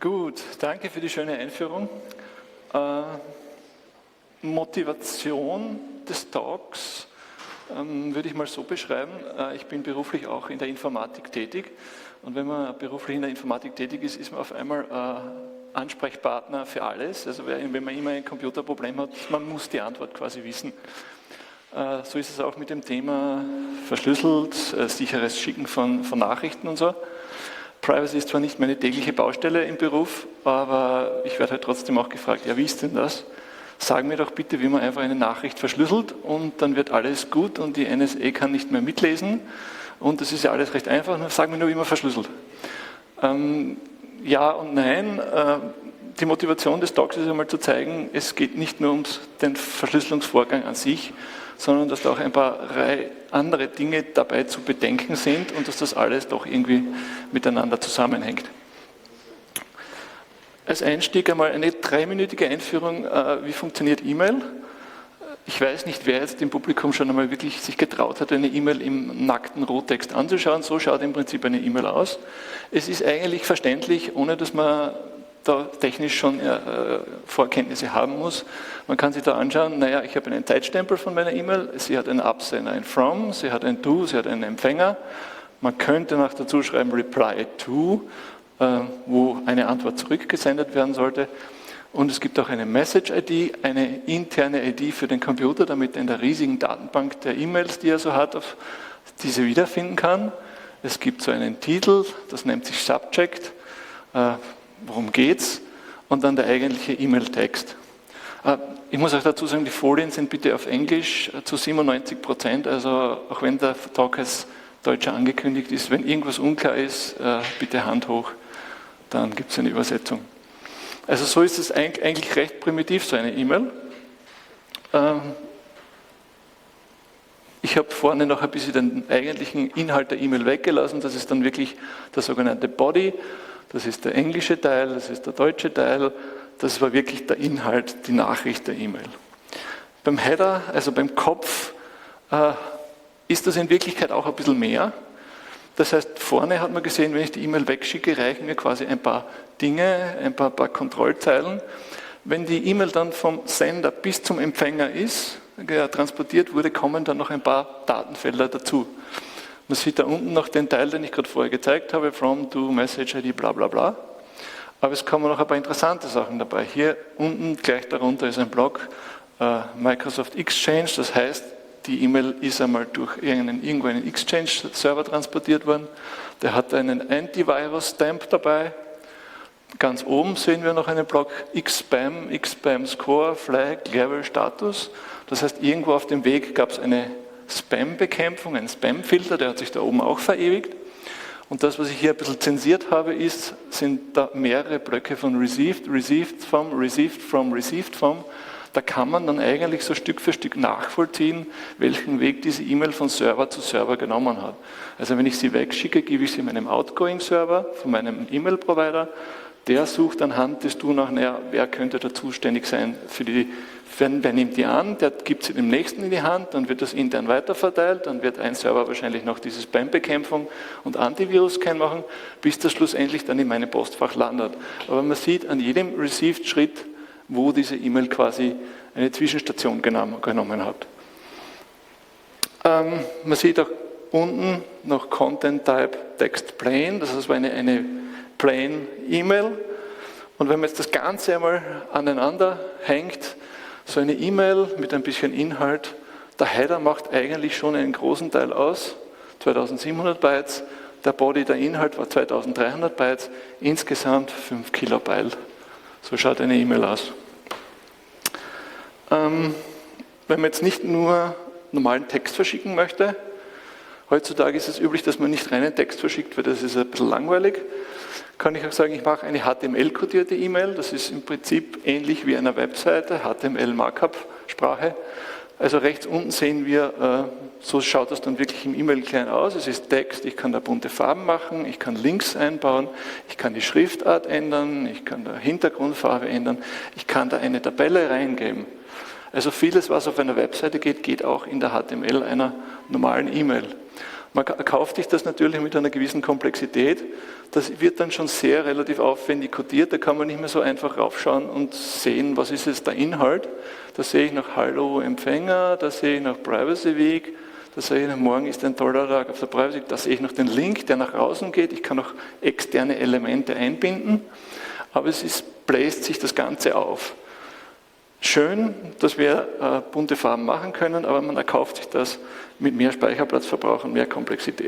Gut, danke für die schöne Einführung. Motivation des Talks würde ich mal so beschreiben. Ich bin beruflich auch in der Informatik tätig und wenn man beruflich in der Informatik tätig ist, ist man auf einmal Ansprechpartner für alles. Also wenn man immer ein Computerproblem hat, man muss die Antwort quasi wissen. So ist es auch mit dem Thema verschlüsselt, sicheres Schicken von Nachrichten und so. Privacy ist zwar nicht meine tägliche Baustelle im Beruf, aber ich werde halt trotzdem auch gefragt, ja, wie ist denn das? Sag mir doch bitte, wie man einfach eine Nachricht verschlüsselt und dann wird alles gut und die NSA kann nicht mehr mitlesen und das ist ja alles recht einfach, sag mir nur, wie man verschlüsselt. Ja und nein, die Motivation des Talks ist einmal zu zeigen, es geht nicht nur um den Verschlüsselungsvorgang an sich, sondern dass da auch ein paar andere Dinge dabei zu bedenken sind und dass das alles doch irgendwie miteinander zusammenhängt. Als Einstieg einmal eine 3-minütige Einführung, wie funktioniert E-Mail. Ich weiß nicht, wer jetzt im Publikum schon einmal wirklich sich getraut hat, eine E-Mail im nackten Rohtext anzuschauen. So schaut im Prinzip eine E-Mail aus. Es ist eigentlich verständlich, ohne dass man da technisch schon Vorkenntnisse haben muss. Man kann sich da anschauen, naja, ich habe einen Zeitstempel von meiner E-Mail, sie hat einen Absender, ein From, sie hat ein Do, sie hat einen Empfänger. Man könnte noch dazu schreiben Reply to, wo eine Antwort zurückgesendet werden sollte. Und es gibt auch eine Message-ID, eine interne ID für den Computer, damit er in der riesigen Datenbank der E-Mails, die er so hat, diese wiederfinden kann. Es gibt so einen Titel, das nennt sich Subject. Worum geht's? Und dann der eigentliche E-Mail-Text. Ich muss auch dazu sagen, die Folien sind bitte auf Englisch zu 97%, also auch wenn der Talk als Deutscher angekündigt ist, wenn irgendwas unklar ist, bitte Hand hoch, dann gibt es eine Übersetzung. Also so ist es eigentlich recht primitiv, so eine E-Mail. Ich habe vorne noch ein bisschen den eigentlichen Inhalt der E-Mail weggelassen, das ist dann wirklich der sogenannte Body. Das ist der englische Teil, das ist der deutsche Teil, das war wirklich der Inhalt, die Nachricht der E-Mail. Beim Header, also beim Kopf, ist das in Wirklichkeit auch ein bisschen mehr. Das heißt, vorne hat man gesehen, wenn ich die E-Mail wegschicke, reichen mir quasi ein paar Dinge, ein paar Kontrollzeilen. Wenn die E-Mail dann vom Sender bis zum Empfänger ist, transportiert wurde, kommen dann noch ein paar Datenfelder dazu. Man sieht da unten noch den Teil, den ich gerade vorher gezeigt habe, from, to, message, ID, bla bla bla. Aber es kommen noch ein paar interessante Sachen dabei. Hier unten, gleich darunter ist ein Block, Microsoft Exchange, das heißt, die E-Mail ist einmal durch irgendwo einen Exchange-Server transportiert worden. Der hat einen Antivirus-Stamp dabei. Ganz oben sehen wir noch einen Block Xspam, Xspam Score, Flag, Level, Status. Das heißt, irgendwo auf dem Weg gab es eine Spam-Bekämpfung, ein Spam-Filter, der hat sich da oben auch verewigt. Und das, was ich hier ein bisschen zensiert habe, sind da mehrere Blöcke von Received, Received from, Received from, Received from. Da kann man dann eigentlich so Stück für Stück nachvollziehen, welchen Weg diese E-Mail von Server zu Server genommen hat. Also wenn ich sie wegschicke, gebe ich sie meinem Outgoing-Server, von meinem E-Mail-Provider. Der sucht anhand des Do nach, naja, wer könnte da zuständig sein für die. Wer nimmt die an, der gibt sie dem Nächsten in die Hand, dann wird das intern weiterverteilt, dann wird ein Server wahrscheinlich noch diese Spam-Bekämpfung und Antivirus-Scan machen, bis das schlussendlich dann in meinem Postfach landet. Aber man sieht an jedem Received-Schritt, wo diese E-Mail quasi eine Zwischenstation genommen hat. Man sieht auch unten noch Content Type Text Plain, das heißt eine Plain E-Mail. Und wenn man jetzt das Ganze einmal aneinander hängt, so eine E-Mail mit ein bisschen Inhalt, der Header macht eigentlich schon einen großen Teil aus, 2700 Bytes, der Body, der Inhalt war 2300 Bytes, insgesamt 5 Kilobyte. So schaut eine E-Mail aus. Wenn man jetzt nicht nur normalen Text verschicken möchte, heutzutage ist es üblich, dass man nicht reinen Text verschickt, weil das ist ein bisschen langweilig, kann ich auch sagen, ich mache eine HTML-codierte E-Mail, das ist im Prinzip ähnlich wie einer Webseite, HTML-Markup-Sprache. Also rechts unten sehen wir, so schaut das dann wirklich im E-Mail-Client aus. Es ist Text, ich kann da bunte Farben machen, ich kann Links einbauen, ich kann die Schriftart ändern, ich kann da Hintergrundfarbe ändern, ich kann da eine Tabelle reingeben. Also vieles, was auf einer Webseite geht, geht auch in der HTML einer normalen E-Mail. Man kauft sich das natürlich mit einer gewissen Komplexität. Das wird dann schon sehr relativ aufwendig codiert. Da kann man nicht mehr so einfach raufschauen und sehen, was ist jetzt der Inhalt. Da sehe ich noch Hallo Empfänger, da sehe ich noch Privacy Week, da sehe ich noch morgen ist ein toller Tag auf der Privacy Week, da sehe ich noch den Link, der nach außen geht. Ich kann noch externe Elemente einbinden, aber bläst sich das Ganze auf. Schön, dass wir bunte Farben machen können, aber man erkauft sich das mit mehr Speicherplatzverbrauch und mehr Komplexität.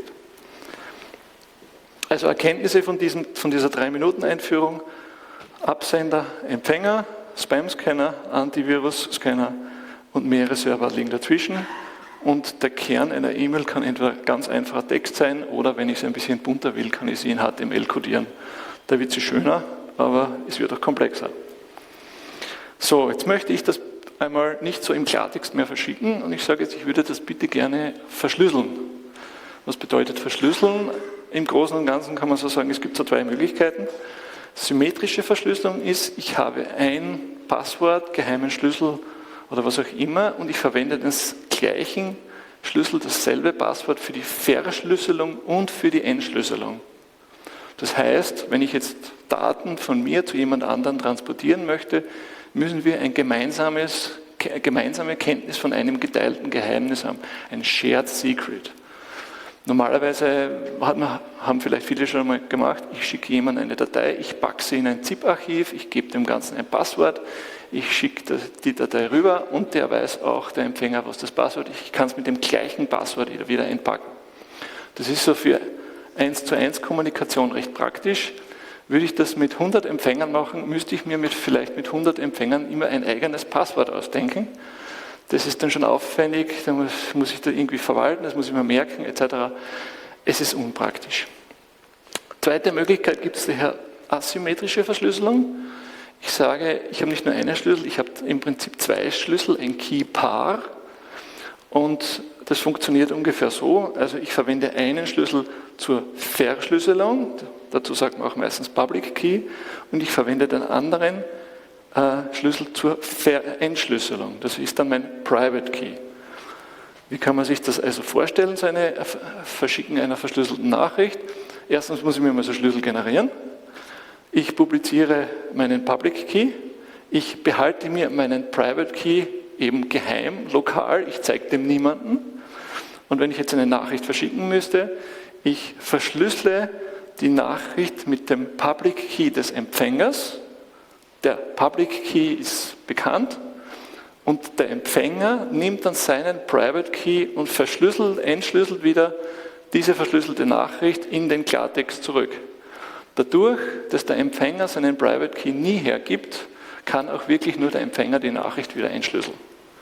Also Erkenntnisse von dieser 3-Minuten-Einführung: Absender, Empfänger, Spam-Scanner, Antivirus-Scanner und mehrere Server liegen dazwischen. Und der Kern einer E-Mail kann entweder ganz einfacher Text sein oder, wenn ich es ein bisschen bunter will, kann ich sie in HTML codieren. Da wird sie schöner, aber es wird auch komplexer. So, jetzt möchte ich das einmal nicht so im Klartext mehr verschicken und ich sage jetzt, ich würde das bitte gerne verschlüsseln. Was bedeutet verschlüsseln? Im Großen und Ganzen kann man so sagen, es gibt so 2 Möglichkeiten. Symmetrische Verschlüsselung ist, ich habe ein Passwort, geheimen Schlüssel oder was auch immer und ich verwende den gleichen Schlüssel, dasselbe Passwort für die Verschlüsselung und für die Entschlüsselung. Das heißt, wenn ich jetzt Daten von mir zu jemand anderem transportieren möchte, müssen wir eine gemeinsame Kenntnis von einem geteilten Geheimnis haben, ein Shared Secret. Normalerweise haben vielleicht viele schon mal gemacht, ich schicke jemandem eine Datei, ich packe sie in ein ZIP-Archiv, ich gebe dem Ganzen ein Passwort, ich schicke die Datei rüber und der weiß auch, der Empfänger, was das Passwort ist. Ich kann es mit dem gleichen Passwort wieder einpacken. Das ist so für 1:1 Kommunikation recht praktisch. Würde ich das mit 100 Empfängern machen, müsste ich mir vielleicht mit 100 Empfängern immer ein eigenes Passwort ausdenken. Das ist dann schon aufwendig, da muss ich da irgendwie verwalten, das muss ich mir merken, etc. Es ist unpraktisch. Zweite Möglichkeit gibt es daher asymmetrische Verschlüsselung. Ich sage, ich habe nicht nur einen Schlüssel, ich habe im Prinzip 2 Schlüssel, ein Key-Paar. Und das funktioniert ungefähr so, also ich verwende einen Schlüssel zur Verschlüsselung, dazu sagt man auch meistens Public Key, und ich verwende den anderen Schlüssel zur Entschlüsselung. Das ist dann mein Private Key. Wie kann man sich das also vorstellen, so eine Verschicken einer verschlüsselten Nachricht? Erstens muss ich mir mal so Schlüssel generieren. Ich publiziere meinen Public Key. Ich behalte mir meinen Private Key eben geheim, lokal. Ich zeige dem niemanden. Und wenn ich jetzt eine Nachricht verschicken müsste, ich verschlüssele die Nachricht mit dem Public Key des Empfängers. Der Public Key ist bekannt und der Empfänger nimmt dann seinen Private Key und entschlüsselt wieder diese verschlüsselte Nachricht in den Klartext zurück. Dadurch, dass der Empfänger seinen Private Key nie hergibt, kann auch wirklich nur der Empfänger die Nachricht wieder entschlüsseln.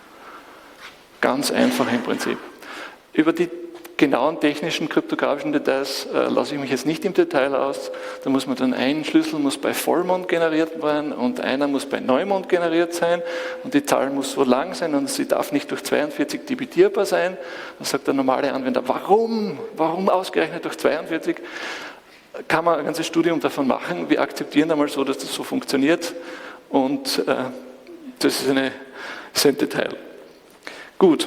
Ganz einfach im Prinzip. Über die genauen technischen kryptografischen Details lasse ich mich jetzt nicht im Detail aus. Da muss man dann, ein Schlüssel muss bei Vollmond generiert werden und einer muss bei Neumond generiert sein und die Zahl muss so lang sein und sie darf nicht durch 42 dividierbar sein. Dann sagt der normale Anwender, warum ausgerechnet durch 42? Kann man ein ganzes Studium davon machen. Wir akzeptieren einmal so, dass das so funktioniert und das ist ein Detail. Gut.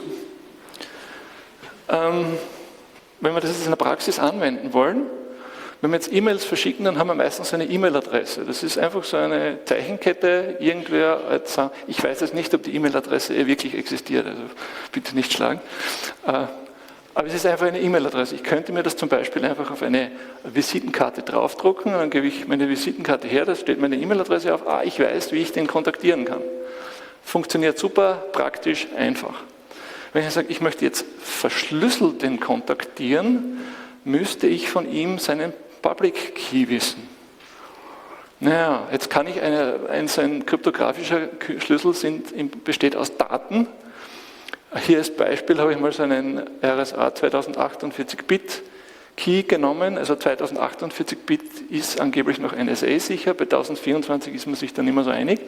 Wenn wir das jetzt in der Praxis anwenden wollen, wenn wir jetzt E-Mails verschicken, dann haben wir meistens eine E-Mail-Adresse. Das ist einfach so eine Zeichenkette, irgendwer, ich weiß jetzt nicht, ob die E-Mail-Adresse wirklich existiert, also bitte nicht schlagen. Aber es ist einfach eine E-Mail-Adresse. Ich könnte mir das zum Beispiel einfach auf eine Visitenkarte draufdrucken, dann gebe ich meine Visitenkarte her, da steht meine E-Mail-Adresse auf, ich weiß, wie ich den kontaktieren kann. Funktioniert super, praktisch, einfach. Wenn ich sage, ich möchte jetzt verschlüsselt den kontaktieren, müsste ich von ihm seinen Public Key wissen. Naja, jetzt kann ich ein kryptografischer Schlüssel besteht aus Daten. Hier als Beispiel habe ich mal so einen RSA 2048-Bit Key genommen. Also 2048-Bit ist angeblich noch NSA-sicher, bei 1024 ist man sich dann immer so einig.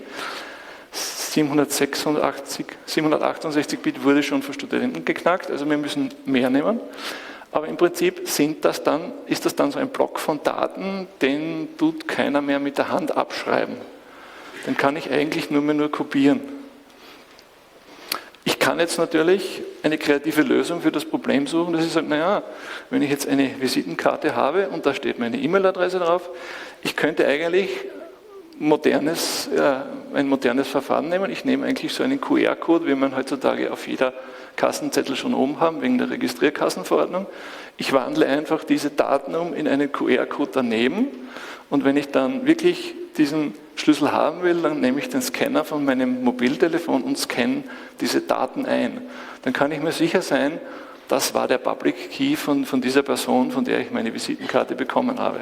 768-Bit wurde schon von Studenten geknackt, also wir müssen mehr nehmen. Aber im Prinzip ist das dann so ein Block von Daten, den tut keiner mehr mit der Hand abschreiben. Den kann ich eigentlich nur kopieren. Ich kann jetzt natürlich eine kreative Lösung für das Problem suchen, dass ich sage, naja, wenn ich jetzt eine Visitenkarte habe und da steht meine E-Mail-Adresse drauf, ich könnte eigentlich ein modernes Verfahren nehmen. Ich nehme eigentlich so einen QR-Code, wie man heutzutage auf jeder Kassenzettel schon oben haben, wegen der Registrierkassenverordnung. Ich wandle einfach diese Daten um in einen QR-Code daneben und wenn ich dann wirklich diesen Schlüssel haben will, dann nehme ich den Scanner von meinem Mobiltelefon und scanne diese Daten ein. Dann kann ich mir sicher sein, das war der Public Key von dieser Person, von der ich meine Visitenkarte bekommen habe.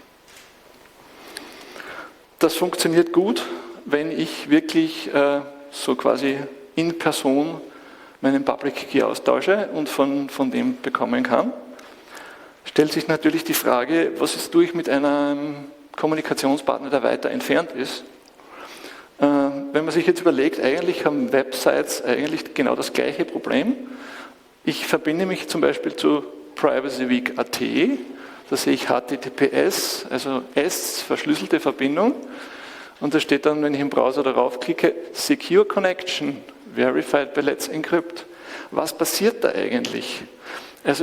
Das funktioniert gut, wenn ich wirklich so quasi in Person meinen Public Key austausche und von dem bekommen kann. Stellt sich natürlich die Frage, was tue ich mit einem Kommunikationspartner, der weiter entfernt ist? Wenn man sich jetzt überlegt, eigentlich haben Websites eigentlich genau das gleiche Problem. Ich verbinde mich zum Beispiel zu PrivacyWeek.at, da sehe ich HTTPS, also S, verschlüsselte Verbindung. Und da steht dann, wenn ich im Browser darauf klicke, Secure Connection, Verified by Let's Encrypt. Was passiert da eigentlich? Also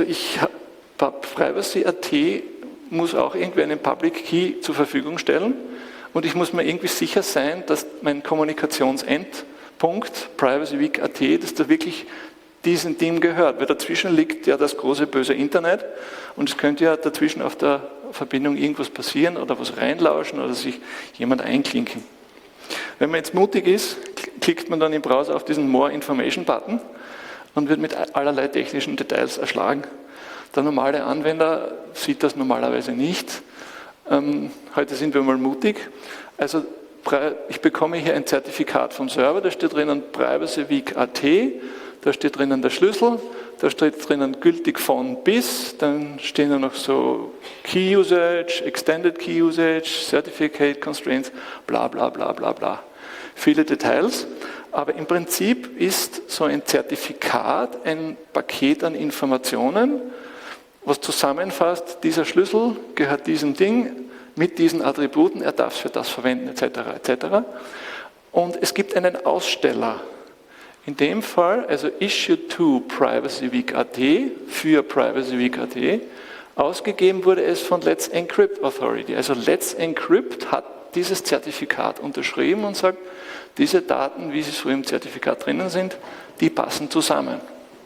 Privacy.at muss auch irgendwie einen Public Key zur Verfügung stellen und ich muss mir irgendwie sicher sein, dass mein Kommunikationsendpunkt PrivacyWeek.at, dass da wirklich diesem Team gehört, weil dazwischen liegt ja das große böse Internet und es könnte ja dazwischen auf der Verbindung irgendwas passieren oder was reinlauschen oder sich jemand einklinken. Wenn man jetzt mutig ist, klickt man dann im Browser auf diesen More Information Button und wird mit allerlei technischen Details erschlagen. Der normale Anwender sieht das normalerweise nicht. Heute sind wir mal mutig. Also ich bekomme hier ein Zertifikat vom Server, da steht drinnen PrivacyWeek.at, da steht drinnen der Schlüssel, da steht drinnen gültig von bis, dann stehen da noch so Key Usage, Extended Key Usage, Certificate Constraints, bla bla bla bla bla. Viele Details, aber im Prinzip ist so ein Zertifikat ein Paket an Informationen, was zusammenfasst, dieser Schlüssel gehört diesem Ding mit diesen Attributen, er darf es für das verwenden, etc. etc. Und es gibt einen Aussteller. In dem Fall, also Issue to PrivacyWeek.at für PrivacyWeek.at, ausgegeben wurde es von Let's Encrypt Authority. Also Let's Encrypt hat dieses Zertifikat unterschrieben und sagt, diese Daten, wie sie so im Zertifikat drinnen sind, die passen zusammen.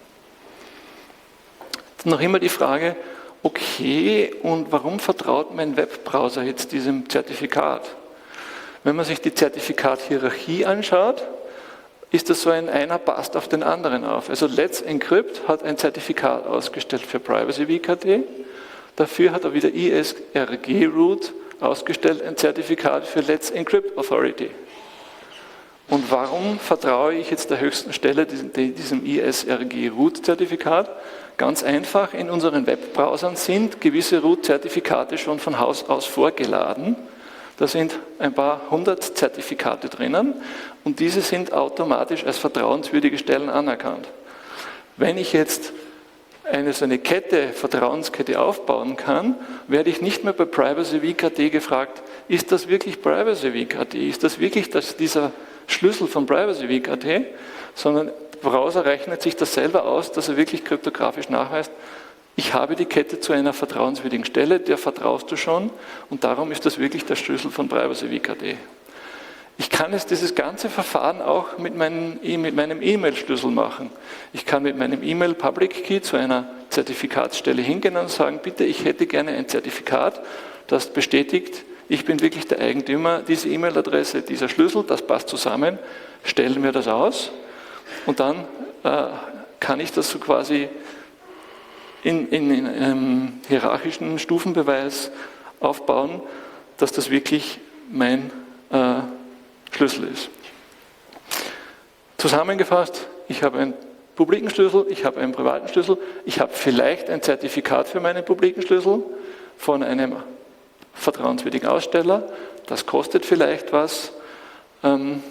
Noch immer die Frage, okay, und warum vertraut mein Webbrowser jetzt diesem Zertifikat? Wenn man sich die Zertifikathierarchie anschaut, ist das so einer passt auf den anderen auf. Also Let's Encrypt hat ein Zertifikat ausgestellt für PrivacyWeek.at, dafür hat er wieder ISRG Root ausgestellt ein Zertifikat für Let's Encrypt Authority. Und warum vertraue ich jetzt der höchsten Stelle diesem ISRG Root Zertifikat? Ganz einfach, in unseren Webbrowsern sind gewisse Root-Zertifikate schon von Haus aus vorgeladen. Da sind ein paar 100 Zertifikate drinnen und diese sind automatisch als vertrauenswürdige Stellen anerkannt. Wenn ich jetzt so eine Vertrauenskette aufbauen kann, werde ich nicht mehr bei PrivacyWeek.at gefragt, ist das wirklich PrivacyWeek.at? Ist das wirklich dieser Schlüssel von PrivacyWeek.at? Sondern der Browser rechnet sich das selber aus, dass er wirklich kryptografisch nachweist, ich habe die Kette zu einer vertrauenswürdigen Stelle, der vertraust du schon und darum ist das wirklich der Schlüssel von PrivacyWeek.at. Ich kann jetzt dieses ganze Verfahren auch mit meinem E-Mail-Schlüssel machen. Ich kann mit meinem E-Mail-Public-Key zu einer Zertifikatsstelle hingehen und sagen, bitte, ich hätte gerne ein Zertifikat, das bestätigt, ich bin wirklich der Eigentümer, diese E-Mail-Adresse, dieser Schlüssel, das passt zusammen, stellen wir das aus und dann kann ich das so quasi in einem hierarchischen Stufenbeweis aufbauen, dass das wirklich mein Schlüssel ist. Zusammengefasst, ich habe einen publiken Schlüssel, ich habe einen privaten Schlüssel, ich habe vielleicht ein Zertifikat für meinen publiken Schlüssel von einem vertrauenswürdigen Aussteller, das kostet vielleicht was, wenn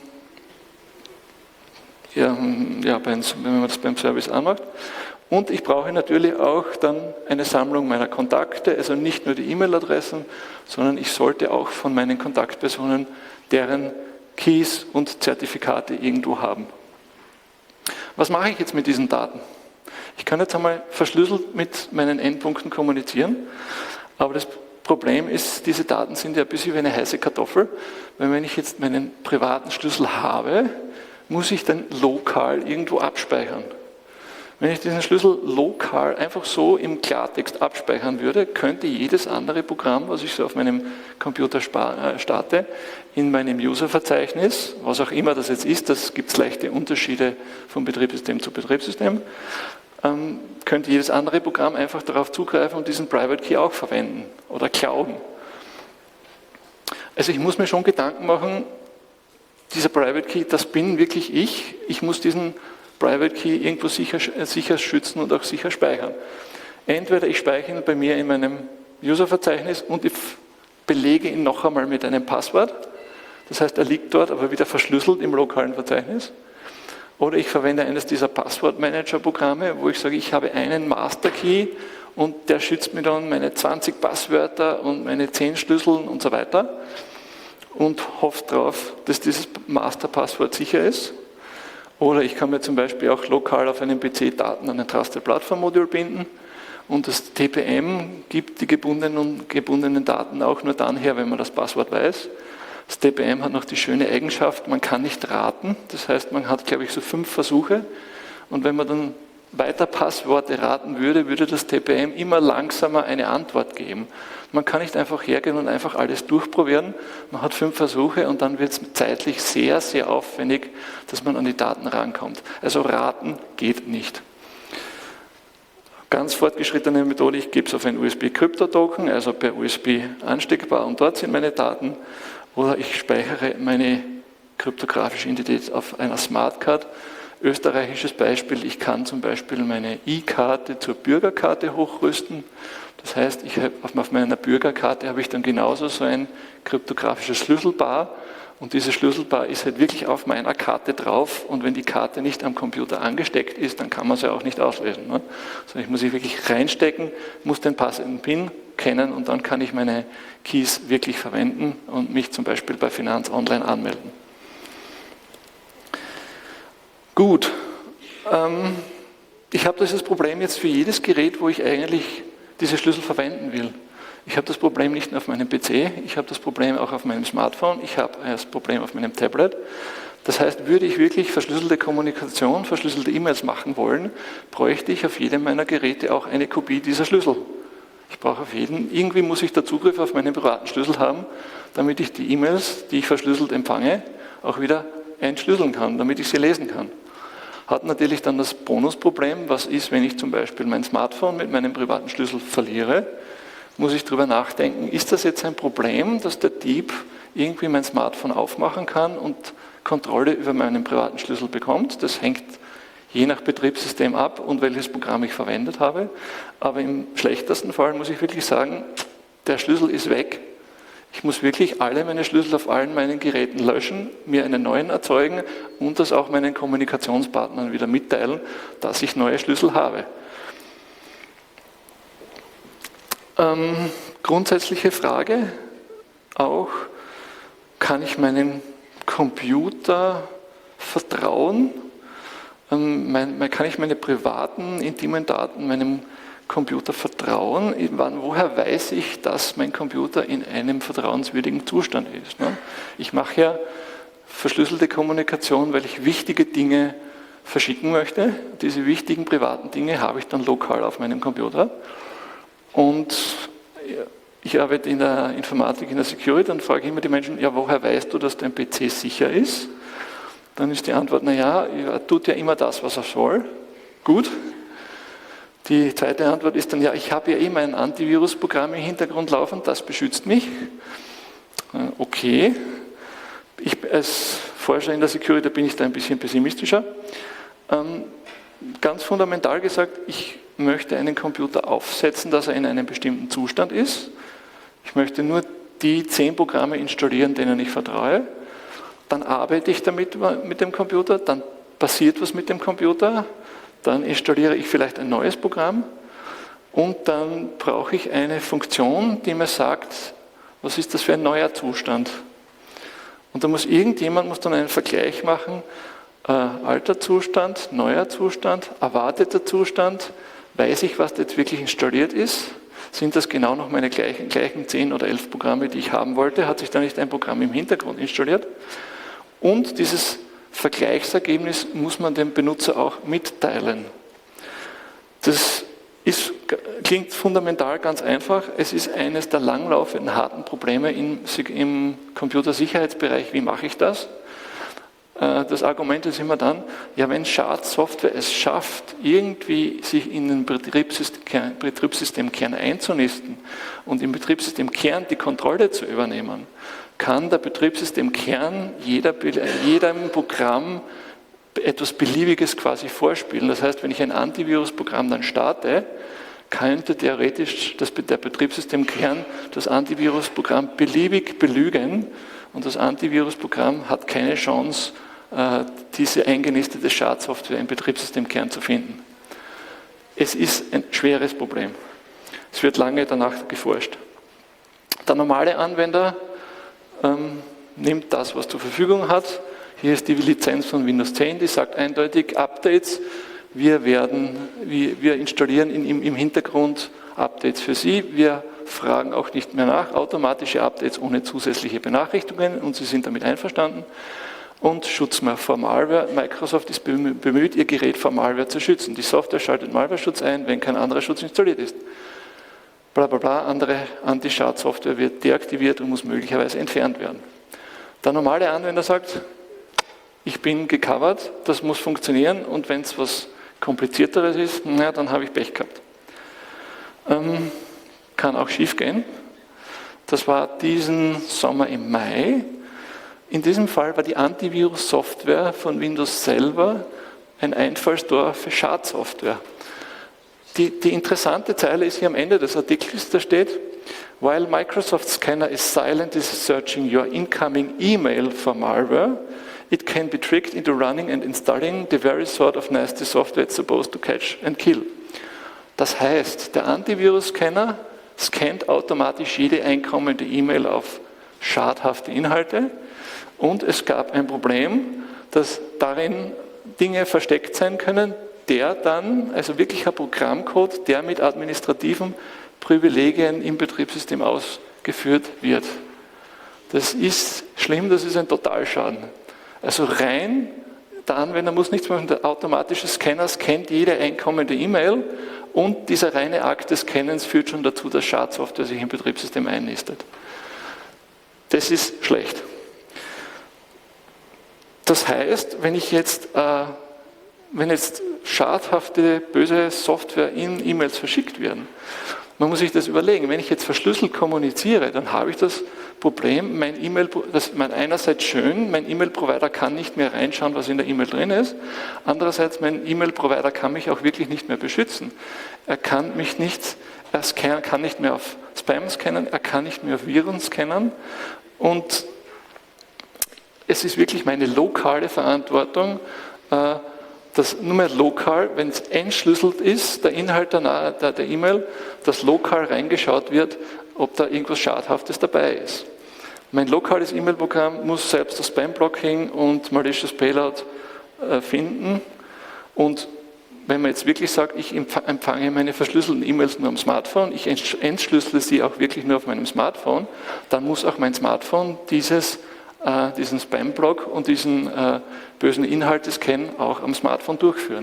man das beim Service anmacht. Und ich brauche natürlich auch dann eine Sammlung meiner Kontakte, also nicht nur die E-Mail-Adressen, sondern ich sollte auch von meinen Kontaktpersonen deren Keys und Zertifikate irgendwo haben. Was mache ich jetzt mit diesen Daten? Ich kann jetzt einmal verschlüsselt mit meinen Endpunkten kommunizieren, aber das Problem ist, diese Daten sind ja ein bisschen wie eine heiße Kartoffel, weil wenn ich jetzt meinen privaten Schlüssel habe, muss ich den lokal irgendwo abspeichern. Wenn ich diesen Schlüssel lokal einfach so im Klartext abspeichern würde, könnte jedes andere Programm, was ich so auf meinem Computer starte, in meinem User-Verzeichnis, was auch immer das jetzt ist, das gibt es leichte Unterschiede von Betriebssystem zu Betriebssystem, könnte jedes andere Programm einfach darauf zugreifen und diesen Private Key auch verwenden oder klauen. Also ich muss mir schon Gedanken machen, dieser Private Key, das bin wirklich ich. Ich muss diesen Private Key irgendwo sicher schützen und auch sicher speichern. Entweder ich speichere ihn bei mir in meinem User-Verzeichnis und ich belege ihn noch einmal mit einem Passwort. Das heißt, er liegt dort, aber wieder verschlüsselt im lokalen Verzeichnis. Oder ich verwende eines dieser Passwortmanager-Programme, wo ich sage, ich habe einen Master Key und der schützt mir dann meine 20 Passwörter und meine 10 Schlüssel und so weiter und hofft darauf, dass dieses Master-Passwort sicher ist. Oder ich kann mir zum Beispiel auch lokal auf einem PC Daten an ein Trusted Platform Modul binden und das TPM gibt die gebundenen Daten auch nur dann her, wenn man das Passwort weiß. Das TPM hat noch die schöne Eigenschaft, man kann nicht raten. Das heißt, man hat, glaube ich, so 5 Versuche und wenn man dann weiter Passworte raten würde, würde das TPM immer langsamer eine Antwort geben. Man kann nicht einfach hergehen und einfach alles durchprobieren. Man hat 5 Versuche und dann wird es zeitlich sehr, sehr aufwendig, dass man an die Daten rankommt. Also raten geht nicht. Ganz fortgeschrittene Methode, ich gebe es auf ein USB-Krypto-Token, also per USB ansteckbar und dort sind meine Daten. Oder ich speichere meine kryptografische Identität auf einer Smartcard. Österreichisches Beispiel, ich kann zum Beispiel meine E-Karte zur Bürgerkarte hochrüsten. Das heißt, auf meiner Bürgerkarte habe ich dann genauso so ein kryptografisches Schlüsselbar und diese Schlüsselbar ist halt wirklich auf meiner Karte drauf und wenn die Karte nicht am Computer angesteckt ist, dann kann man sie auch nicht auslesen. Ne? Also ich muss sie wirklich reinstecken, muss den passenden PIN kennen und dann kann ich meine Keys wirklich verwenden und mich zum Beispiel bei Finanz Online anmelden. Gut, ich habe dieses Problem jetzt für jedes Gerät, wo ich eigentlich diese Schlüssel verwenden will. Ich habe das Problem nicht nur auf meinem PC, ich habe das Problem auch auf meinem Smartphone, ich habe das Problem auf meinem Tablet. Das heißt, würde ich wirklich verschlüsselte Kommunikation, verschlüsselte E-Mails machen wollen, bräuchte ich auf jedem meiner Geräte auch eine Kopie dieser Schlüssel. Ich brauche auf jeden, irgendwie muss ich da Zugriff auf meinen privaten Schlüssel haben, damit ich die E-Mails, die ich verschlüsselt empfange, auch wieder entschlüsseln kann, damit ich sie lesen kann. Hat natürlich dann das Bonusproblem, was ist, wenn ich zum Beispiel mein Smartphone mit meinem privaten Schlüssel verliere, muss ich darüber nachdenken, ist das jetzt ein Problem, dass der Dieb irgendwie mein Smartphone aufmachen kann und Kontrolle über meinen privaten Schlüssel bekommt. Das hängt je nach Betriebssystem ab und welches Programm ich verwendet habe. Aber im schlechtesten Fall muss ich wirklich sagen, der Schlüssel ist weg. Ich muss wirklich alle meine Schlüssel auf allen meinen Geräten löschen, mir einen neuen erzeugen und das auch meinen Kommunikationspartnern wieder mitteilen, dass ich neue Schlüssel habe. Grundsätzliche Frage auch, kann ich meinem Computer vertrauen? Kann ich meine privaten, intimen Daten meinem Computer vertrauen? Woher weiß ich, dass mein Computer in einem vertrauenswürdigen Zustand ist? Ich mache ja verschlüsselte Kommunikation, weil ich wichtige Dinge verschicken möchte. Diese wichtigen privaten Dinge habe ich dann lokal auf meinem Computer. Und ich arbeite in der Informatik, in der Security, dann frage ich immer die Menschen, ja, woher weißt du, dass dein PC sicher ist? Dann ist die Antwort, naja, er tut ja immer das, was er soll. Gut. Die zweite Antwort ist dann, ja, ich habe ja eh mein Antivirusprogramm im Hintergrund laufen, das beschützt mich. Okay. Ich als Forscher in der Security bin ich da ein bisschen pessimistischer. Ganz fundamental gesagt, ich möchte einen Computer aufsetzen, dass er in einem bestimmten Zustand ist. Ich möchte nur die 10 Programme installieren, denen ich vertraue. Dann arbeite ich damit mit dem Computer, dann passiert was mit dem Computer, dann installiere ich vielleicht ein neues Programm und dann brauche ich eine Funktion, die mir sagt, was ist das für ein neuer Zustand. Und da muss irgendjemand dann einen Vergleich machen, alter Zustand, neuer Zustand, erwarteter Zustand, weiß ich, was jetzt wirklich installiert ist, sind das genau noch meine gleichen 10 oder 11 Programme, die ich haben wollte, hat sich da nicht ein Programm im Hintergrund installiert und dieses Vergleichsergebnis muss man dem Benutzer auch mitteilen. Das klingt fundamental ganz einfach. Es ist eines der langlaufenden, harten Probleme im Computersicherheitsbereich. Wie mache ich das? Das Argument ist immer dann, ja, wenn Schadsoftware es schafft, irgendwie sich in den Betriebssystemkern einzunisten und im Betriebssystemkern die Kontrolle zu übernehmen, kann der Betriebssystemkern jedem Programm etwas Beliebiges quasi vorspielen. Das heißt, wenn ich ein Antivirusprogramm dann starte, könnte theoretisch der Betriebssystemkern das Antivirusprogramm beliebig belügen und das Antivirusprogramm hat keine Chance, diese eingenistete Schadsoftware im Betriebssystemkern zu finden. Es ist ein schweres Problem. Es wird lange danach geforscht. Der normale Anwender nimmt das, was zur Verfügung hat. Hier ist die Lizenz von Windows 10, die sagt eindeutig Updates. Wir installieren im Hintergrund Updates für Sie. Wir fragen auch nicht mehr nach. Automatische Updates ohne zusätzliche Benachrichtigungen und Sie sind damit einverstanden. Und Schutz vor Malware. Microsoft ist bemüht, ihr Gerät vor Malware zu schützen. Die Software schaltet Malware-Schutz ein, wenn kein anderer Schutz installiert ist. Bla bla bla, andere Anti-Schad-Software wird deaktiviert und muss möglicherweise entfernt werden. Der normale Anwender sagt, ich bin gecovert, das muss funktionieren und wenn es was Komplizierteres ist, na, dann habe ich Pech gehabt. Kann auch schief gehen. Das war diesen Sommer im Mai. In diesem Fall war die Antivirus-Software von Windows selber ein Einfallstor für Schadsoftware. Die interessante Zeile ist hier am Ende des Artikels, da steht, while Microsoft Scanner is silently searching your incoming email for malware, it can be tricked into running and installing the very sort of nasty software it's supposed to catch and kill. Das heißt, der Antivirus-Scanner scannt automatisch jede einkommende E-Mail auf schadhafte Inhalte und es gab ein Problem, dass darin Dinge versteckt sein können, der dann, also wirklich ein Programmcode, der mit administrativen Privilegien im Betriebssystem ausgeführt wird. Das ist schlimm, das ist ein Totalschaden. Also rein, der Anwender muss nichts machen, der automatische Scanner scannt jede einkommende E-Mail und dieser reine Akt des Scannens führt schon dazu, dass Schadsoftware sich im Betriebssystem einnistet. Das ist schlecht. Das heißt, wenn jetzt schadhafte, böse Software in E-Mails verschickt werden, man muss sich das überlegen, wenn ich jetzt verschlüsselt kommuniziere, dann habe ich das Problem, einerseits schön, mein E-Mail-Provider kann nicht mehr reinschauen, was in der E-Mail drin ist, andererseits mein E-Mail-Provider kann mich auch wirklich nicht mehr beschützen. Er kann nicht mehr auf Spam scannen, er kann nicht mehr auf Viren scannen und es ist wirklich meine lokale Verantwortung, dass nur mehr lokal, wenn es entschlüsselt ist, der Inhalt der E-Mail, dass lokal reingeschaut wird, ob da irgendwas Schadhaftes dabei ist. Mein lokales E-Mail-Programm muss selbst das Spam-Blocking und Malicious Payload finden und wenn man jetzt wirklich sagt, ich empfange meine verschlüsselten E-Mails nur am Smartphone, ich entschlüssele sie auch wirklich nur auf meinem Smartphone, dann muss auch mein Smartphone diesen Spam-Block und diesen bösen Inhalte-Scan auch am Smartphone durchführen.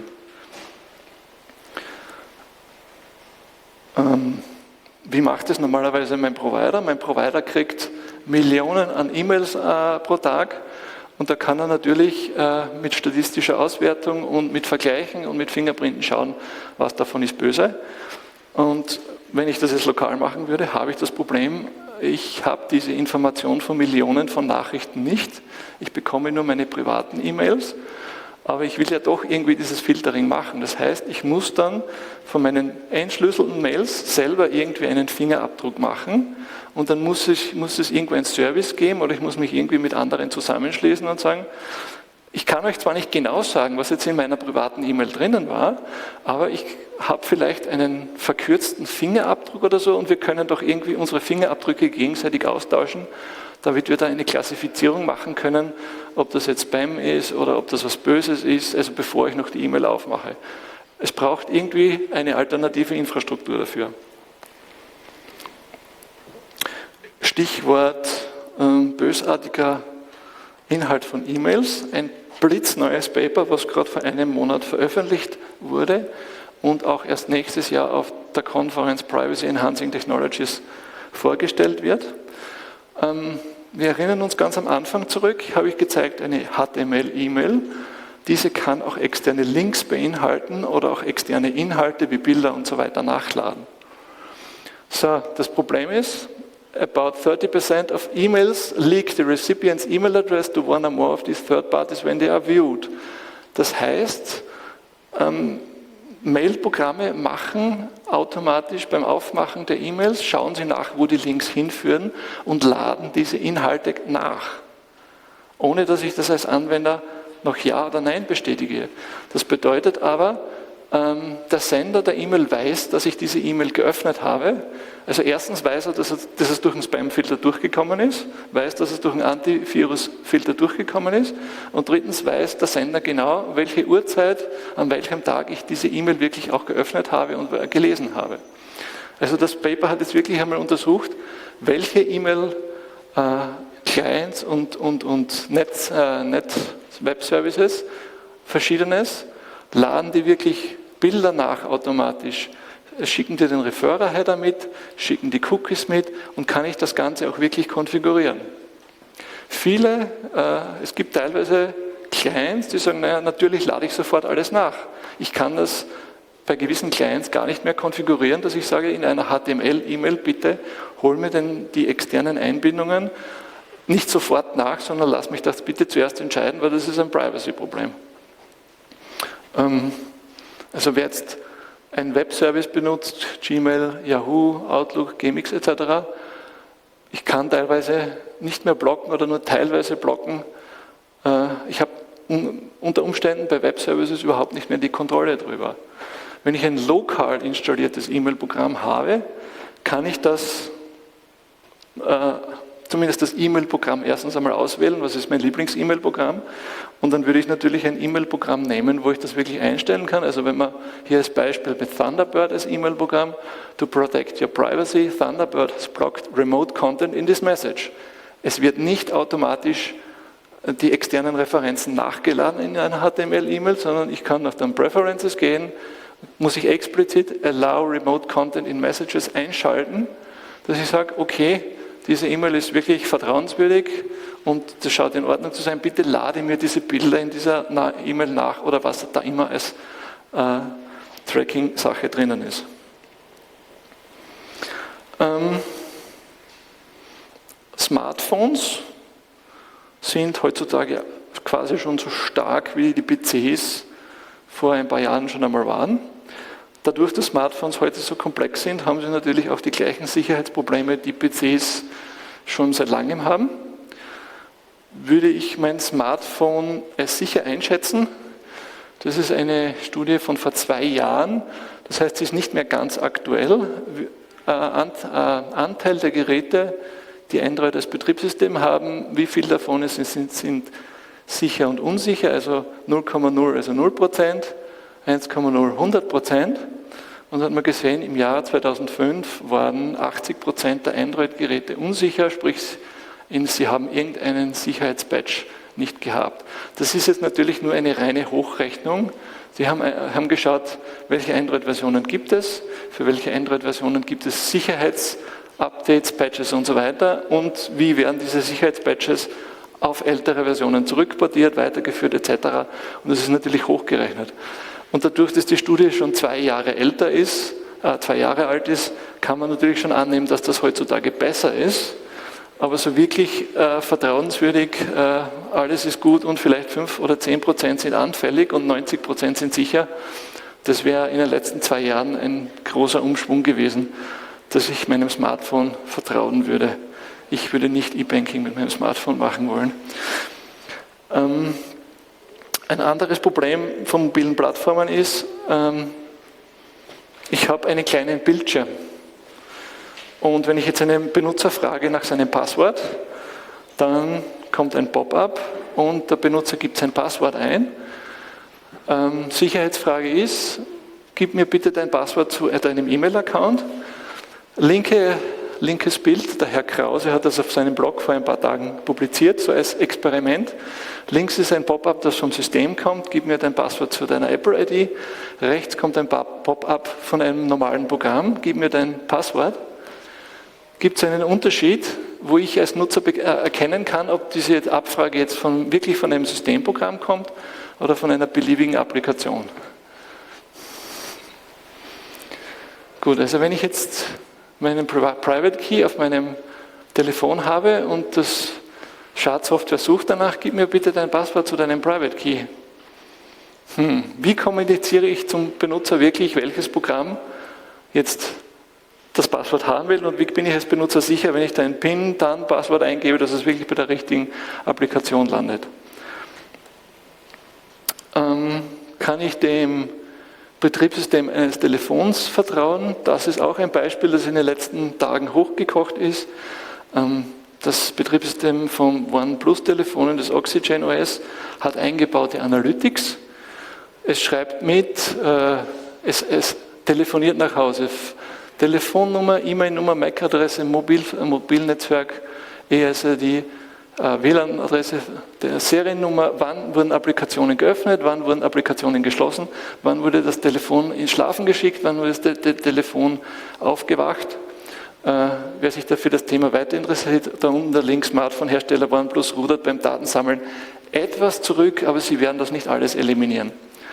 Wie macht es normalerweise mein Provider? Mein Provider kriegt Millionen an E-Mails pro Tag und da kann er natürlich mit statistischer Auswertung und mit Vergleichen und mit Fingerprinten schauen, was davon ist böse. Und wenn ich das jetzt lokal machen würde, habe ich das Problem, ich habe diese Information von Millionen von Nachrichten nicht. Ich bekomme nur meine privaten E-Mails, aber ich will ja doch irgendwie dieses Filtering machen. Das heißt, ich muss dann von meinen entschlüsselten Mails selber irgendwie einen Fingerabdruck machen und dann muss es irgendwo einen Service geben oder ich muss mich irgendwie mit anderen zusammenschließen und sagen, Ich kann euch zwar nicht genau sagen, was jetzt in meiner privaten E-Mail drinnen war, aber ich habe vielleicht einen verkürzten Fingerabdruck oder so und wir können doch irgendwie unsere Fingerabdrücke gegenseitig austauschen, damit wir da eine Klassifizierung machen können, ob das jetzt Spam ist oder ob das was Böses ist, also bevor ich noch die E-Mail aufmache. Es braucht irgendwie eine alternative Infrastruktur dafür. Stichwort bösartiger Inhalt von E-Mails, ein blitzneues Paper, was gerade vor einem Monat veröffentlicht wurde und auch erst nächstes Jahr auf der Konferenz Privacy Enhancing Technologies vorgestellt wird. Wir erinnern uns ganz am Anfang zurück, habe ich gezeigt, eine HTML-E-Mail. Diese kann auch externe Links beinhalten oder auch externe Inhalte wie Bilder und so weiter nachladen. So, das Problem ist, about 30% of emails leak the recipient's email address to one or more of these third parties when they are viewed. Das heißt, Mailprogramme machen automatisch beim Aufmachen der E-Mails, schauen sie nach, wo die Links hinführen und laden diese Inhalte nach, ohne dass ich das als Anwender noch Ja oder Nein bestätige. Das bedeutet aber, der Sender der E-Mail weiß, dass ich diese E-Mail geöffnet habe. Also erstens weiß er, dass es durch einen Spam-Filter durchgekommen ist, weiß, dass es durch einen Antivirus-Filter durchgekommen ist und drittens weiß der Sender genau, welche Uhrzeit, an welchem Tag ich diese E-Mail wirklich auch geöffnet habe und gelesen habe. Also das Paper hat jetzt wirklich einmal untersucht, welche E-Mail-Clients und Web-Services, verschiedenes, laden die wirklich Bilder nach automatisch, schicken die den Referrer-Header mit, schicken die Cookies mit und kann ich das Ganze auch wirklich konfigurieren. Es gibt teilweise Clients, die sagen, naja, natürlich lade ich sofort alles nach. Ich kann das bei gewissen Clients gar nicht mehr konfigurieren, dass ich sage, in einer HTML-E-Mail bitte hol mir denn die externen Einbindungen nicht sofort nach, sondern lass mich das bitte zuerst entscheiden, weil das ist ein Privacy-Problem. Also wer jetzt einen Webservice benutzt, Gmail, Yahoo, Outlook, Gmx etc., ich kann teilweise nicht mehr blocken oder nur teilweise blocken. Ich habe unter Umständen bei Webservices überhaupt nicht mehr die Kontrolle darüber. Wenn ich ein lokal installiertes E-Mail-Programm habe, kann ich das zumindest das E-Mail-Programm erstens einmal auswählen, was ist mein Lieblings-E-Mail-Programm, und dann würde ich natürlich ein E-Mail-Programm nehmen, wo ich das wirklich einstellen kann. Also wenn man hier als Beispiel mit Thunderbird als E-Mail-Programm, to protect your privacy, Thunderbird has blocked remote content in this message. Es wird nicht automatisch die externen Referenzen nachgeladen in einer HTML-E-Mail, sondern ich kann nach den Preferences gehen, muss ich explizit allow remote content in messages einschalten, dass ich sage, okay, diese E-Mail ist wirklich vertrauenswürdig und das schaut in Ordnung zu sein. Bitte lade mir diese Bilder in dieser E-Mail nach oder was da immer als Tracking-Sache drinnen ist. Smartphones sind heutzutage quasi schon so stark, wie die PCs vor ein paar Jahren schon einmal waren. Dadurch, dass Smartphones heute so komplex sind, haben sie natürlich auch die gleichen Sicherheitsprobleme, die PCs schon seit langem haben. Würde ich mein Smartphone als sicher einschätzen? Das ist eine Studie von vor 2 Jahren. Das heißt, sie ist nicht mehr ganz aktuell. Anteil der Geräte, die Android als Betriebssystem haben, wie viel davon sind sicher und unsicher, also 0,0, also 0%, 1,0, 100%. Und hat man gesehen, im Jahr 2005 waren 80% der Android-Geräte unsicher, sprich, sie haben irgendeinen Sicherheitspatch nicht gehabt. Das ist jetzt natürlich nur eine reine Hochrechnung. Sie haben geschaut, welche Android-Versionen gibt es, für welche Android-Versionen gibt es Sicherheitsupdates, Patches und so weiter und wie werden diese Sicherheitspatches auf ältere Versionen zurückportiert, weitergeführt etc. Und das ist natürlich hochgerechnet. Und dadurch, dass die Studie schon 2 Jahre älter ist, 2 Jahre alt ist, kann man natürlich schon annehmen, dass das heutzutage besser ist. Aber so wirklich vertrauenswürdig, alles ist gut und vielleicht 5 oder 10% sind anfällig und 90% sind sicher, das wäre in den letzten 2 Jahren ein großer Umschwung gewesen, dass ich meinem Smartphone vertrauen würde. Ich würde nicht E-Banking mit meinem Smartphone machen wollen. Ein anderes Problem von mobilen Plattformen ist, ich habe einen kleinen Bildschirm. Und wenn ich jetzt einen Benutzer frage nach seinem Passwort, dann kommt ein Pop-up und der Benutzer gibt sein Passwort ein. Sicherheitsfrage ist, gib mir bitte dein Passwort zu deinem E-Mail-Account. Linkes Bild, der Herr Krause hat das auf seinem Blog vor ein paar Tagen publiziert, so als Experiment. Links ist ein Pop-up, das vom System kommt, gib mir dein Passwort zu deiner Apple-ID. Rechts kommt ein Pop-up von einem normalen Programm, gib mir dein Passwort. Gibt es einen Unterschied, wo ich als Nutzer erkennen kann, ob diese Abfrage jetzt wirklich von einem Systemprogramm kommt oder von einer beliebigen Applikation? Gut, also wenn ich jetzt meinen Private Key auf meinem Telefon habe und das Schadsoftware sucht danach, gib mir bitte dein Passwort zu deinem Private Key. Wie kommuniziere ich zum Benutzer wirklich, welches Programm jetzt das Passwort haben will und wie bin ich als Benutzer sicher, wenn ich da ein PIN, dann Passwort eingebe, dass es wirklich bei der richtigen Applikation landet? Kann ich dem Betriebssystem eines Telefons vertrauen? Das ist auch ein Beispiel, das in den letzten Tagen hochgekocht ist. Das Betriebssystem vom OnePlus-Telefonen, das Oxygen OS, hat eingebaute Analytics. Es schreibt mit, es telefoniert nach Hause. Telefonnummer, E-Mail-Nummer, MAC-Adresse, Mobilnetzwerk, ESID, WLAN-Adresse, der Seriennummer, wann wurden Applikationen geöffnet, wann wurden Applikationen geschlossen, wann wurde das Telefon ins Schlafen geschickt, wann wurde das Telefon aufgewacht. Wer sich dafür das Thema weiter interessiert, da unten der Link Smartphone-Hersteller OnePlus rudert beim Datensammeln etwas zurück, aber sie werden das nicht alles eliminieren.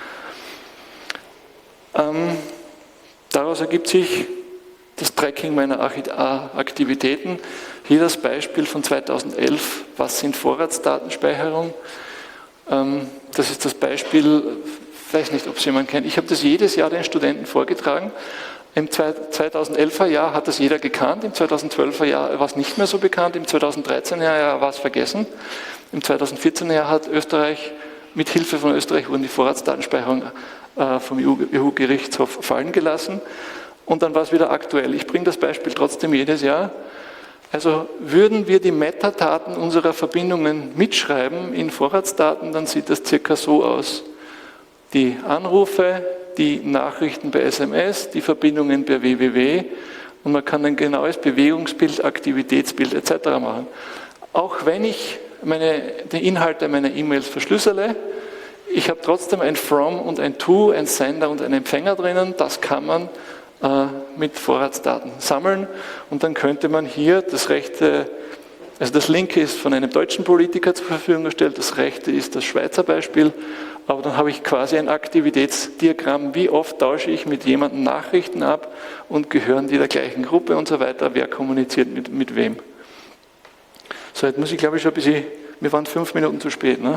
Daraus ergibt sich das Tracking meiner Aktivitäten. Hier das Beispiel von 2011, was sind Vorratsdatenspeicherung? Das ist das Beispiel, ich weiß nicht, ob es jemand kennt, ich habe das jedes Jahr den Studenten vorgetragen. Im 2011er Jahr hat das jeder gekannt, im 2012er Jahr war es nicht mehr so bekannt, im 2013er Jahr war es vergessen, im 2014er Jahr hat Österreich, mit Hilfe von Österreich wurden die Vorratsdatenspeicherung vom EU-Gerichtshof fallen gelassen. Und dann war es wieder aktuell. Ich bringe das Beispiel trotzdem jedes Jahr. Also würden wir die Metadaten unserer Verbindungen mitschreiben in Vorratsdaten, dann sieht das circa so aus. Die Anrufe, die Nachrichten per SMS, die Verbindungen per www und man kann ein genaues Bewegungsbild, Aktivitätsbild etc. machen. Auch wenn ich die Inhalte meiner E-Mails verschlüssele, ich habe trotzdem ein From und ein To, ein Sender und ein Empfänger drinnen, das kann man mit Vorratsdaten sammeln und dann könnte man hier das rechte, also das linke ist von einem deutschen Politiker zur Verfügung gestellt, das rechte ist das Schweizer Beispiel, aber dann habe ich quasi ein Aktivitätsdiagramm, wie oft tausche ich mit jemandem Nachrichten ab und gehören die der gleichen Gruppe und so weiter, wer kommuniziert mit wem. So, jetzt muss ich glaube ich schon ein bisschen, wir waren 5 Minuten zu spät, ne?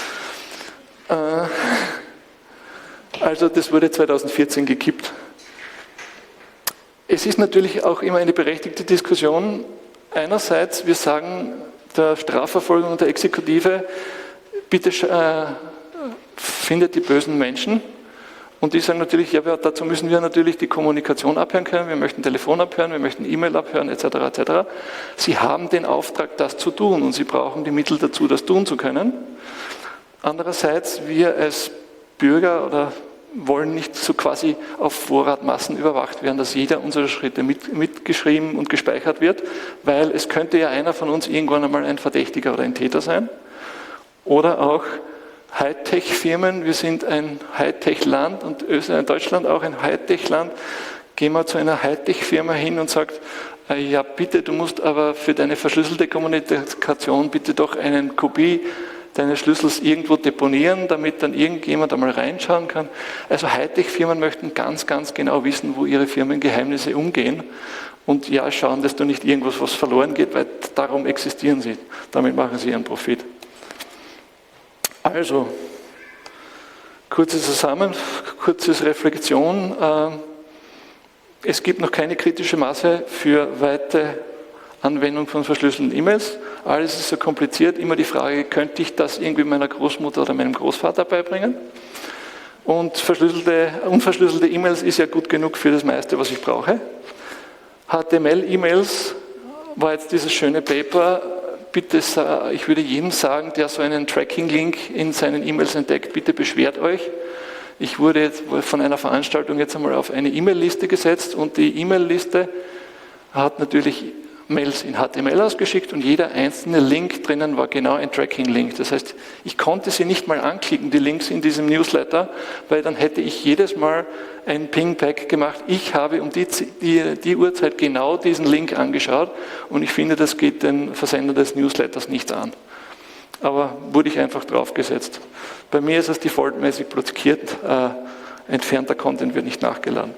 Also das wurde 2014 gekippt. Es ist natürlich auch immer eine berechtigte Diskussion. Einerseits, wir sagen der Strafverfolgung und der Exekutive, bitte findet die bösen Menschen. Und die sagen natürlich, ja, dazu müssen wir natürlich die Kommunikation abhören können, wir möchten Telefon abhören, wir möchten E-Mail abhören, etc. etc. Sie haben den Auftrag, das zu tun und sie brauchen die Mittel dazu, das tun zu können. Andererseits, wir als Bürger oder wollen nicht so quasi auf Vorratmassen überwacht werden, dass jeder unserer Schritte mitgeschrieben und gespeichert wird, weil es könnte ja einer von uns irgendwann einmal ein Verdächtiger oder ein Täter sein. Oder auch Hightech-Firmen, wir sind ein Hightech-Land und Deutschland auch ein Hightech-Land. Gehen wir zu einer Hightech-Firma hin und sagt, ja bitte, du musst aber für deine verschlüsselte Kommunikation bitte doch eine Kopie deines Schlüssels irgendwo deponieren, damit dann irgendjemand einmal reinschauen kann. Also Hightech-Firmen möchten ganz, ganz genau wissen, wo ihre Firmengeheimnisse umgehen und ja schauen, dass da nicht irgendwas was verloren geht, weil darum existieren sie. Damit machen sie ihren Profit. Also, kurze Reflexion. Es gibt noch keine kritische Masse für weite Anwendung von verschlüsselten E-Mails, alles ist so kompliziert, immer die Frage, könnte ich das irgendwie meiner Großmutter oder meinem Großvater beibringen? Und unverschlüsselte E-Mails ist ja gut genug für das meiste, was ich brauche. HTML-E-Mails war jetzt dieses schöne Paper. Bitte, ich würde jedem sagen, der so einen Tracking-Link in seinen E-Mails entdeckt, bitte beschwert euch. Ich wurde jetzt von einer Veranstaltung jetzt einmal auf eine E-Mail-Liste gesetzt und die E-Mail-Liste hat natürlich Mails in HTML ausgeschickt und jeder einzelne Link drinnen war genau ein Tracking-Link. Das heißt, ich konnte sie nicht mal anklicken, die Links in diesem Newsletter, weil dann hätte ich jedes Mal ein Ping-Pack gemacht. Ich habe um die Uhrzeit genau diesen Link angeschaut und ich finde, das geht den Versender des Newsletters nichts an. Aber wurde ich einfach draufgesetzt. Bei mir ist es defaultmäßig blockiert, entfernter Content wird nicht nachgeladen.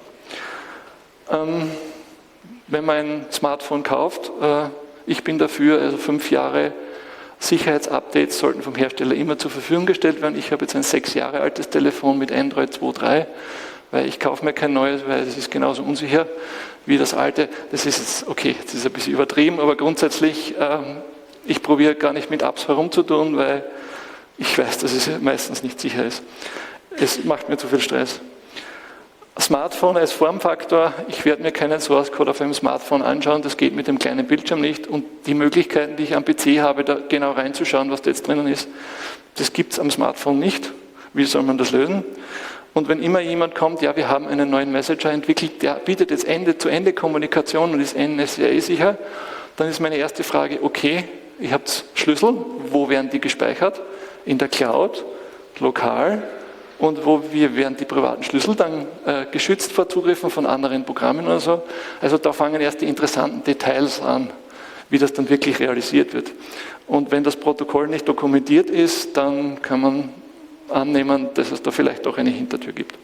Wenn man ein Smartphone kauft, ich bin dafür, also 5 Jahre Sicherheitsupdates sollten vom Hersteller immer zur Verfügung gestellt werden. Ich habe jetzt ein 6 Jahre altes Telefon mit Android 2.3, weil ich kaufe mir kein neues, weil es ist genauso unsicher wie das alte. Das ist jetzt, okay, das ist ein bisschen übertrieben, aber grundsätzlich, ich probiere gar nicht mit Apps herumzutun, weil ich weiß, dass es meistens nicht sicher ist. Es macht mir zu viel Stress. Smartphone als Formfaktor, ich werde mir keinen Source Code auf einem Smartphone anschauen, das geht mit dem kleinen Bildschirm nicht und die Möglichkeiten, die ich am PC habe, da genau reinzuschauen, was da jetzt drinnen ist, das gibt es am Smartphone nicht. Wie soll man das lösen? Und wenn immer jemand kommt, ja, wir haben einen neuen Messenger entwickelt, der bietet jetzt Ende-zu-Ende-Kommunikation und ist NSA-sicher, dann ist meine erste Frage, okay, ihr habt Schlüssel, wo werden die gespeichert? In der Cloud, lokal. Und wo werden die privaten Schlüssel dann geschützt vor Zugriffen von anderen Programmen oder so. Also da fangen erst die interessanten Details an, wie das dann wirklich realisiert wird. Und wenn das Protokoll nicht dokumentiert ist, dann kann man annehmen, dass es da vielleicht auch eine Hintertür gibt.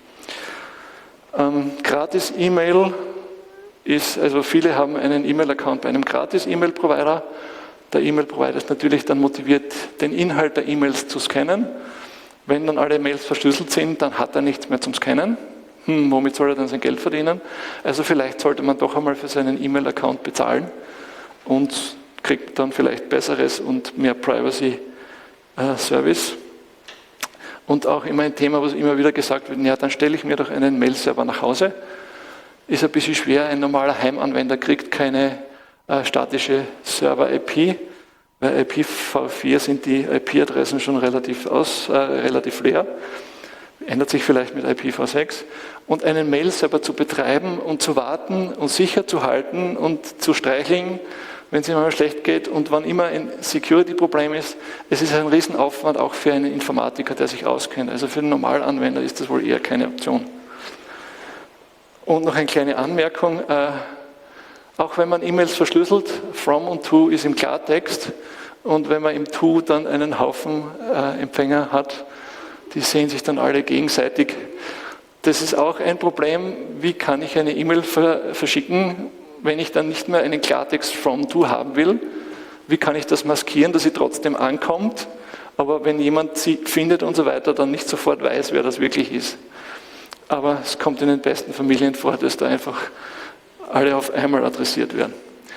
Gratis-E-Mail ist, also viele haben einen E-Mail-Account bei einem Gratis-E-Mail-Provider. Der E-Mail-Provider ist natürlich dann motiviert, den Inhalt der E-Mails zu scannen. Wenn dann alle Mails verschlüsselt sind, dann hat er nichts mehr zum Scannen. Womit soll er dann sein Geld verdienen? Also vielleicht sollte man doch einmal für seinen E-Mail-Account bezahlen und kriegt dann vielleicht besseres und mehr Privacy-Service. Und auch immer ein Thema, was immer wieder gesagt wird, ja, dann stelle ich mir doch einen Mail-Server nach Hause. Ist ein bisschen schwer, ein normaler Heimanwender kriegt keine statische Server-IP. Bei IPv4 sind die IP-Adressen schon relativ leer. Ändert sich vielleicht mit IPv6. Und einen Mail-Server zu betreiben und zu warten und sicher zu halten und zu streicheln, wenn es ihm mal schlecht geht und wann immer ein Security-Problem ist, es ist ein Riesenaufwand auch für einen Informatiker, der sich auskennt. Also für einen Normalanwender ist das wohl eher keine Option. Und noch eine kleine Anmerkung. Auch wenn man E-Mails verschlüsselt, from und to ist im Klartext und wenn man im to dann einen Haufen Empfänger hat, die sehen sich dann alle gegenseitig. Das ist auch ein Problem, wie kann ich eine E-Mail verschicken, wenn ich dann nicht mehr einen Klartext from to haben will. Wie kann ich das maskieren, dass sie trotzdem ankommt, aber wenn jemand sie findet und so weiter, dann nicht sofort weiß, wer das wirklich ist. Aber es kommt in den besten Familien vor, dass da einfach alle auf einmal adressiert werden.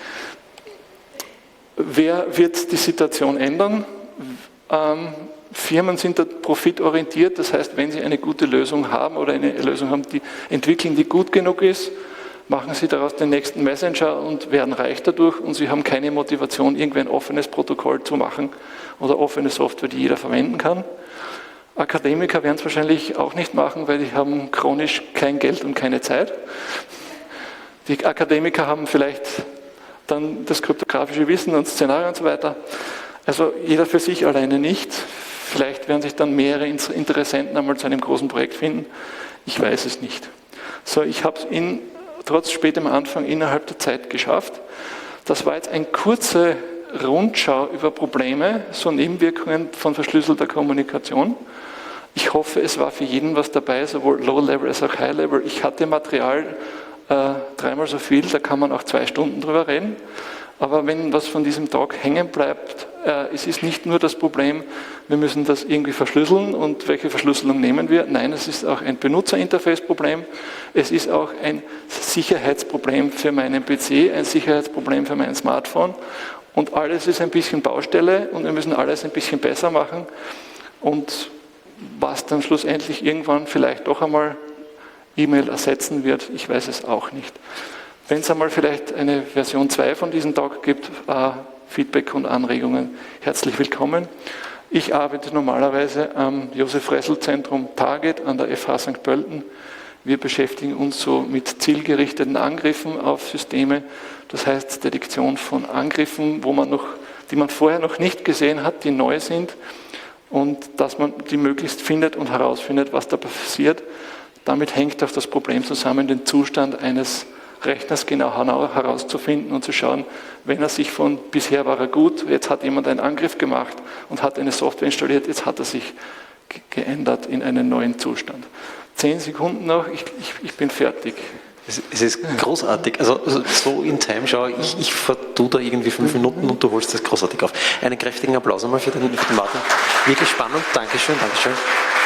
Wer wird die Situation ändern? Firmen sind da profitorientiert, das heißt, wenn sie eine gute Lösung haben oder eine Lösung haben, die entwickeln, die gut genug ist, machen sie daraus den nächsten Messenger und werden reich dadurch und sie haben keine Motivation, irgendwie ein offenes Protokoll zu machen oder offene Software, die jeder verwenden kann. Akademiker werden es wahrscheinlich auch nicht machen, weil die haben chronisch kein Geld und keine Zeit. Die Akademiker haben vielleicht dann das kryptografische Wissen und Szenarien und so weiter. Also jeder für sich alleine nicht. Vielleicht werden sich dann mehrere Interessenten einmal zu einem großen Projekt finden. Ich weiß es nicht. So, ich habe es trotz spätem Anfang innerhalb der Zeit geschafft. Das war jetzt eine kurze Rundschau über Probleme, so Nebenwirkungen von verschlüsselter Kommunikation. Ich hoffe, es war für jeden was dabei, sowohl Low-Level als auch High-Level. Ich hatte Material 3-mal so viel, da kann man auch 2 Stunden drüber reden. Aber wenn was von diesem Talk hängen bleibt, es ist nicht nur das Problem, wir müssen das irgendwie verschlüsseln und welche Verschlüsselung nehmen wir. Nein, es ist auch ein Benutzerinterface-Problem. Es ist auch ein Sicherheitsproblem für meinen PC, ein Sicherheitsproblem für mein Smartphone und alles ist ein bisschen Baustelle und wir müssen alles ein bisschen besser machen und was dann schlussendlich irgendwann vielleicht doch einmal E-Mail ersetzen wird, ich weiß es auch nicht. Wenn es einmal vielleicht eine Version 2 von diesem Talk gibt, Feedback und Anregungen, herzlich willkommen. Ich arbeite normalerweise am Josef-Ressel-Zentrum Target an der FH St. Pölten. Wir beschäftigen uns so mit zielgerichteten Angriffen auf Systeme, das heißt Detektion von Angriffen, die man vorher noch nicht gesehen hat, die neu sind und dass man die möglichst findet und herausfindet, was da passiert. Damit hängt auch das Problem zusammen, den Zustand eines Rechners genau herauszufinden und zu schauen, wenn er sich von bisher war er gut, jetzt hat jemand einen Angriff gemacht und hat eine Software installiert, jetzt hat er sich geändert in einen neuen Zustand. 10 Sekunden noch, ich bin fertig. Es ist großartig. Also so in Time schau ich vertue da irgendwie 5 Minuten und du holst das großartig auf. Einen kräftigen Applaus einmal für den Martin. Wirklich spannend. Dankeschön, Dankeschön.